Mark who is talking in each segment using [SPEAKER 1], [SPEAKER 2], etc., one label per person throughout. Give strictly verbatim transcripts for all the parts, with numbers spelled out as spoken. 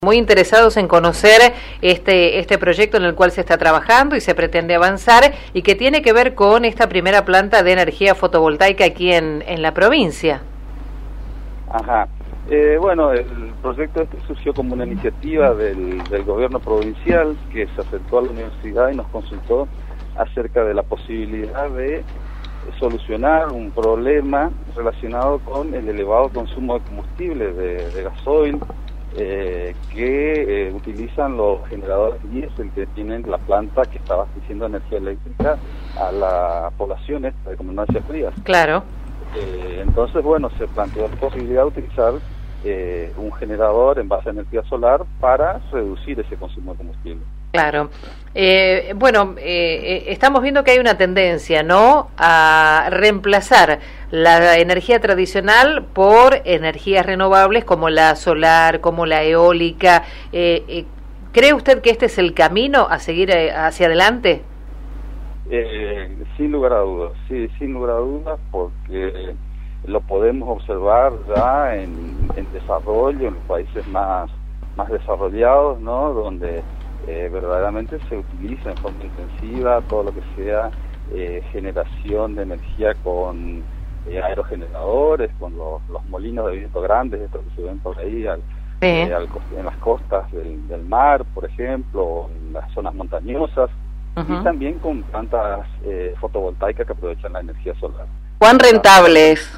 [SPEAKER 1] Muy interesados en conocer este, este proyecto en el cual se está trabajando y se pretende avanzar y que tiene que ver con esta primera planta de energía fotovoltaica aquí en, en la provincia.
[SPEAKER 2] Ajá. Eh, bueno, el proyecto este surgió como una iniciativa del, del gobierno provincial que se acercó a la universidad y nos consultó acerca de la posibilidad de solucionar un problema relacionado con el elevado consumo de combustible, de, de gasoil, eh, que eh, utilizan los generadores diésel que tienen la planta que está abasteciendo energía eléctrica a la población esta de Comandancia Frías.
[SPEAKER 1] Claro.
[SPEAKER 2] Eh, entonces, bueno, se planteó la posibilidad de utilizar eh, un generador en base a energía solar para reducir ese consumo de combustible.
[SPEAKER 1] Claro. Eh, bueno, eh, estamos viendo que hay una tendencia, ¿no?, a reemplazar la energía tradicional por energías renovables como la solar, como la eólica. Eh, eh, ¿Cree usted que este es el camino a seguir eh, hacia adelante?
[SPEAKER 2] Eh, sin lugar a dudas, sí, sin lugar a dudas, porque lo podemos observar ya en, en desarrollo, en los países más, más desarrollados, ¿no?, donde Eh, verdaderamente se utiliza en forma intensiva todo lo que sea eh, generación de energía con eh, aerogeneradores, con los, los molinos de viento grandes, estos que se ven por ahí al,
[SPEAKER 1] sí.
[SPEAKER 2] eh, al, en las costas del, del mar, por ejemplo, en las zonas montañosas, uh-huh. Y también con plantas eh, fotovoltaicas que aprovechan la energía solar.
[SPEAKER 1] ¿Cuán rentables?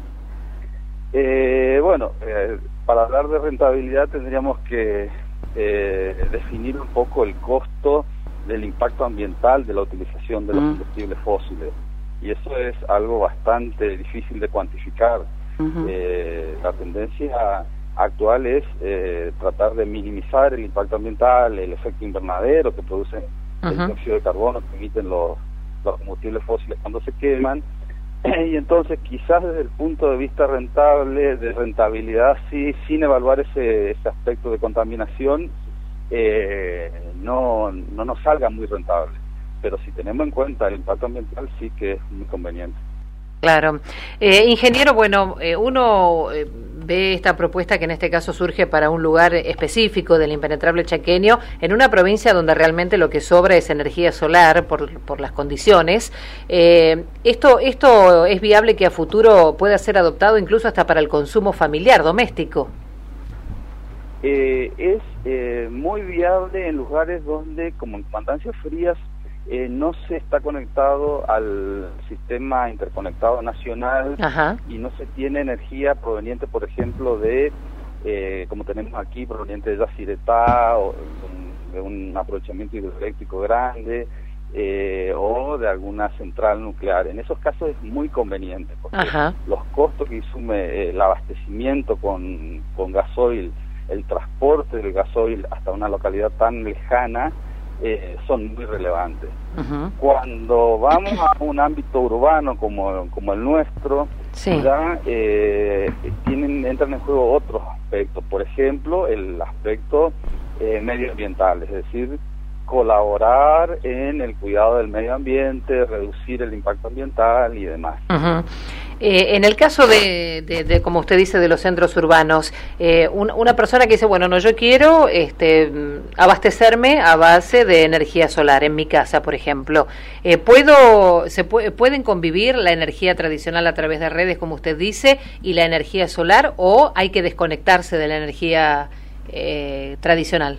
[SPEAKER 2] Eh, bueno, eh, para hablar de rentabilidad tendríamos que Eh, definir un poco el costo del impacto ambiental de la utilización de los mm. combustibles fósiles, y eso es algo bastante difícil de cuantificar. Uh-huh. eh, la tendencia actual es eh, tratar de minimizar el impacto ambiental, el efecto invernadero que produce uh-huh. el dióxido de carbono que emiten los, los combustibles fósiles cuando se queman. Y entonces quizás desde el punto de vista rentable, de rentabilidad, sí, sin evaluar ese, ese aspecto de contaminación, eh, no, no nos salga muy rentable. Pero si tenemos en cuenta el impacto ambiental, sí que es muy conveniente.
[SPEAKER 1] Claro. Eh, ingeniero, bueno, eh, uno eh, ve esta propuesta que en este caso surge para un lugar específico del impenetrable chaqueño, en una provincia donde realmente lo que sobra es energía solar por, por las condiciones. Eh, esto, ¿Esto es viable que a futuro pueda ser adoptado incluso hasta para el consumo familiar, doméstico?
[SPEAKER 2] Eh, es eh, muy viable en lugares donde, como en Comandancia Frías, Eh, no se está conectado al sistema interconectado nacional.
[SPEAKER 1] Ajá.
[SPEAKER 2] Y no se tiene energía proveniente, por ejemplo, de, eh, como tenemos aquí, proveniente de Yacyretá, o de un aprovechamiento hidroeléctrico grande, eh, o de alguna central nuclear. En esos casos es muy conveniente, porque Ajá. los costos que insume eh, el abastecimiento con, con gasoil, el transporte del gasoil hasta una localidad tan lejana, Eh, son muy relevantes. Uh-huh. Cuando vamos a un ámbito urbano como, como el nuestro, sí. ya eh, tienen, entran en juego otros aspectos, por ejemplo el aspecto eh, medioambiental, es decir, colaborar en el cuidado del medio ambiente, reducir el impacto ambiental y demás.
[SPEAKER 1] Uh-huh. Eh, en el caso de, de, de, como usted dice, de los centros urbanos, eh, un, una persona que dice, bueno, no, yo quiero este, abastecerme a base de energía solar en mi casa, por ejemplo, eh, ¿puedo, se puede, ¿pueden convivir la energía tradicional a través de redes, como usted dice, y la energía solar, o hay que desconectarse de la energía eh, tradicional?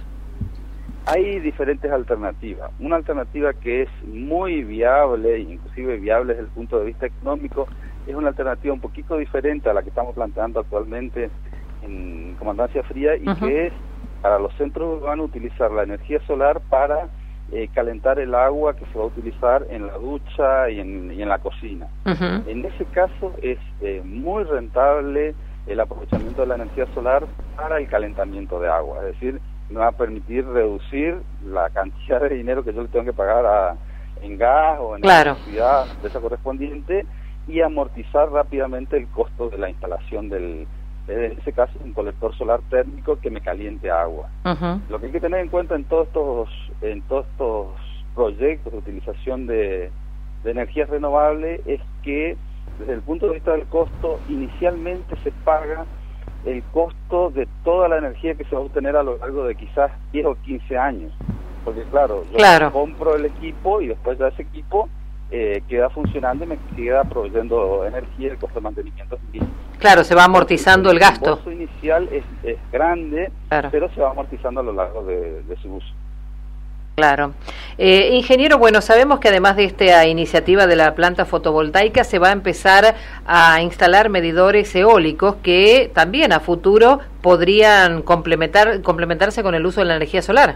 [SPEAKER 2] Hay diferentes alternativas. Una alternativa que es muy viable, inclusive viable desde el punto de vista económico, es una alternativa un poquito diferente a la que estamos planteando actualmente en Comandancia Fría, y uh-huh. que es para los centros urbanos utilizar la energía solar para eh, calentar el agua que se va a utilizar en la ducha y en, y en la cocina. Uh-huh. En ese caso es eh, muy rentable el aprovechamiento de la energía solar para el calentamiento de agua, es decir, me va a permitir reducir la cantidad de dinero que yo le tengo que pagar a, en gas o en
[SPEAKER 1] claro.
[SPEAKER 2] electricidad de esa correspondiente, y amortizar rápidamente el costo de la instalación del, en ese caso, un colector solar térmico que me caliente agua. Uh-huh. Lo que hay que tener en cuenta en todos estos, en todos estos proyectos de utilización de, de energías renovables es que desde el punto de vista del costo, inicialmente se paga el costo de toda la energía que se va a obtener a lo largo de quizás diez o quince años. Porque claro, yo
[SPEAKER 1] claro.
[SPEAKER 2] compro el equipo y después ya ese equipo eh, queda funcionando y me queda proveyendo energía, el costo de mantenimiento es mínimo.
[SPEAKER 1] Claro, se va amortizando el gasto.
[SPEAKER 2] El costo inicial es, es grande,
[SPEAKER 1] claro.
[SPEAKER 2] pero se va amortizando a lo largo de, de su uso.
[SPEAKER 1] Claro. Eh, ingeniero, bueno, sabemos que además de esta iniciativa de la planta fotovoltaica se va a empezar a instalar medidores eólicos que también a futuro podrían complementar complementarse con el uso de la energía solar.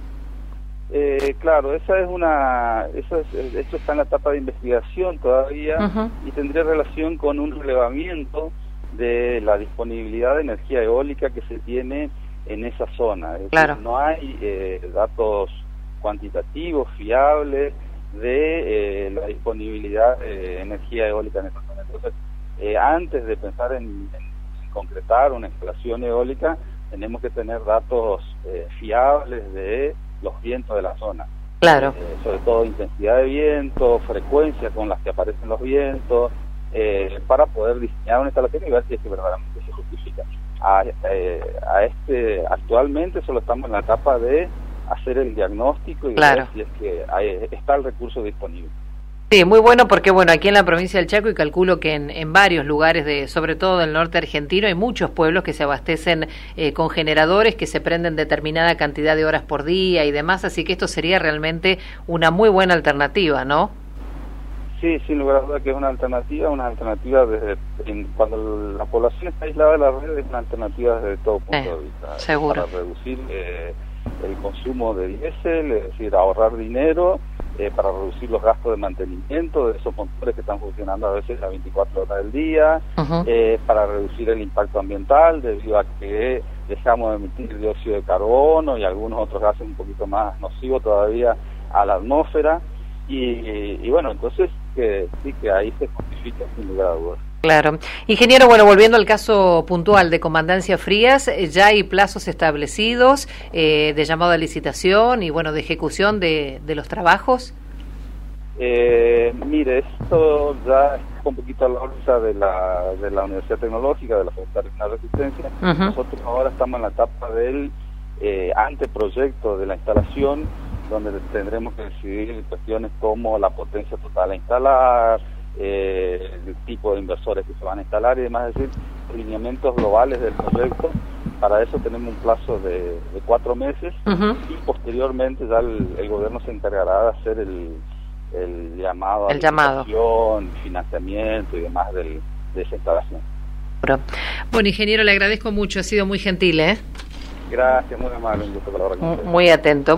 [SPEAKER 2] Eh, claro, esa es una, eso es, esto está en la etapa de investigación todavía uh-huh. y tendría relación con un relevamiento de la disponibilidad de energía eólica que se tiene en esa zona. Es
[SPEAKER 1] claro.
[SPEAKER 2] decir, no hay eh, datos cuantitativos, fiables de eh, la disponibilidad de energía eólica en esa zona. Entonces, eh, antes de pensar en, en, en concretar una instalación eólica, tenemos que tener datos eh, fiables de los vientos de la zona.
[SPEAKER 1] Claro.
[SPEAKER 2] Eh, sobre todo intensidad de viento, frecuencia con las que aparecen los vientos, eh, para poder diseñar una instalación y ver si es que verdaderamente se justifica. A, eh, a este, actualmente solo estamos en la etapa de hacer el diagnóstico y
[SPEAKER 1] claro.
[SPEAKER 2] ver si es que hay, está el recurso disponible.
[SPEAKER 1] Sí, muy bueno porque bueno, aquí en la provincia del Chaco y calculo que en, en varios lugares, de, sobre todo del norte argentino, hay muchos pueblos que se abastecen eh, con generadores que se prenden determinada cantidad de horas por día y demás, así que esto sería realmente una muy buena alternativa, ¿no?
[SPEAKER 2] Sí, sin lugar a duda que es una alternativa, una alternativa desde en, cuando la población está aislada de la red, es una alternativa desde todo punto
[SPEAKER 1] eh,
[SPEAKER 2] de vista.
[SPEAKER 1] Seguro.
[SPEAKER 2] Para reducir eh, el consumo de diésel, es decir, ahorrar dinero, eh, para reducir los gastos de mantenimiento de esos motores que están funcionando a veces a veinticuatro horas del día, uh-huh. eh, para reducir el impacto ambiental debido a que dejamos de emitir dióxido de carbono y algunos otros gases un poquito más nocivos todavía a la atmósfera. Y, y, y bueno, entonces que sí que ahí se justifica sin lugar a dudas.
[SPEAKER 1] Claro. Ingeniero, bueno, volviendo al caso puntual de Comandancia Frías, ya hay plazos establecidos eh, de llamado a licitación y bueno, de ejecución de, de los trabajos.
[SPEAKER 2] Eh, mire, esto ya está un poquito a la alza de la, de la Universidad Tecnológica, de la Facultad de Resistencia. Uh-huh. Nosotros ahora estamos en la etapa del eh, anteproyecto de la instalación, donde tendremos que decidir cuestiones como la potencia total a instalar, eh, el tipo de inversores que se van a instalar y demás, es decir, lineamientos globales del proyecto. Para eso tenemos un plazo de, de cuatro meses uh-huh. y posteriormente ya el, el gobierno se encargará de hacer el, el llamado a
[SPEAKER 1] el llamado.
[SPEAKER 2] financiamiento y demás del, de esa instalación.
[SPEAKER 1] Bueno, ingeniero, le agradezco mucho, ha sido muy gentil, ¿eh?
[SPEAKER 2] Gracias, muy amable, un gusto colaborar con ustedes.
[SPEAKER 1] Muy atento.